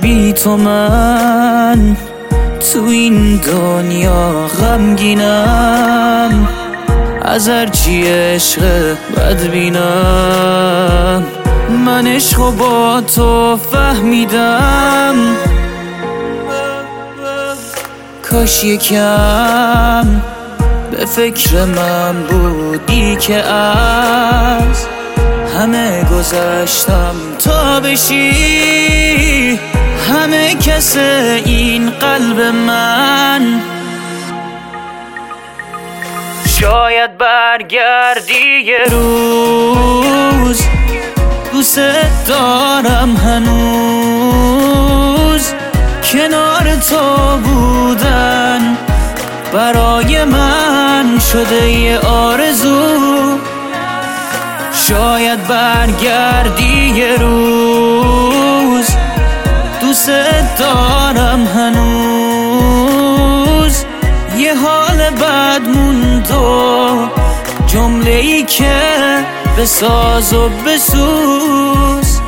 بی تو من تو این دنیا غمگینم، از هرچی عشق بد بینم. من عشقو با تو فهمیدم، کاش یکم به فکر من بودی که از همه گذشتم تا بشی همه کس این قلب من. شاید برگردی یه روز، دوست دارم هنوز کنار تو بودن برای من شده یه آرزو. شاید برگردی یه روز، دوست دارم هنوز یه حال بد موند و جمله‌ای که بساز و بسوز.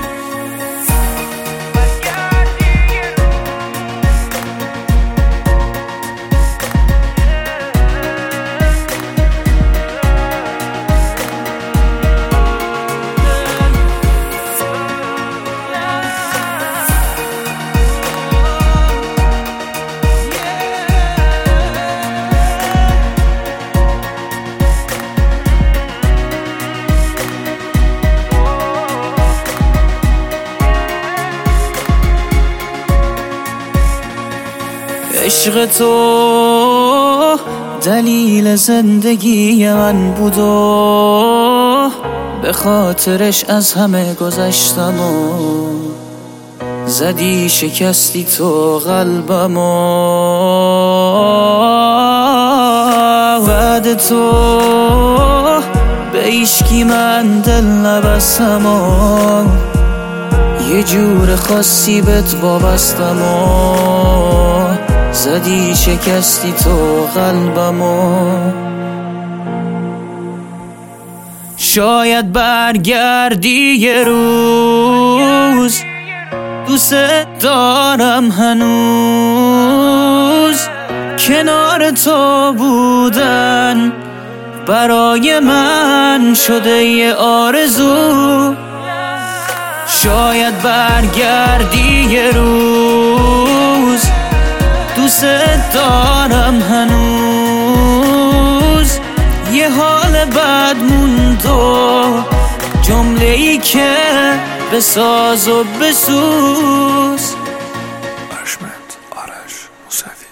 عشق تو دلیل زندگی من بود و به خاطرش از همه گذشتم و زدی شکستی تو قلبم و بعد تو به هیچکی من دل نبستم و یه جور خاصی بهت وابستم و زدی شکستی تو قلبمو. شاید برگردی یه روز، دوست دارم هنوز کنار تو بودن برای من شده یه آرزو. شاید برگردی یه روز، دوست دارم هنوز یه حال بد موند و جمله‌ای که بساز و بسوز. آرش موسوی